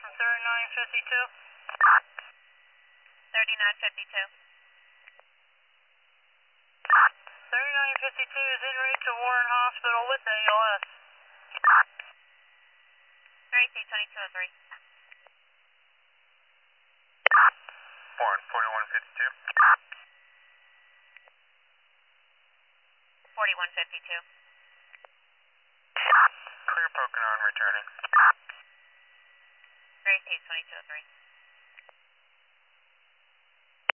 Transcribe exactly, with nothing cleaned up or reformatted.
thirty-nine fifty-two. thirty-nine fifty-two. thirty-nine fifty-two is en route to Warren Hospital with A L S. thirty-two twenty-two oh three. Warren, forty-one fifty-two. forty-one fifty-two. Clear Pocono and returning. thirty-two twenty-two oh three.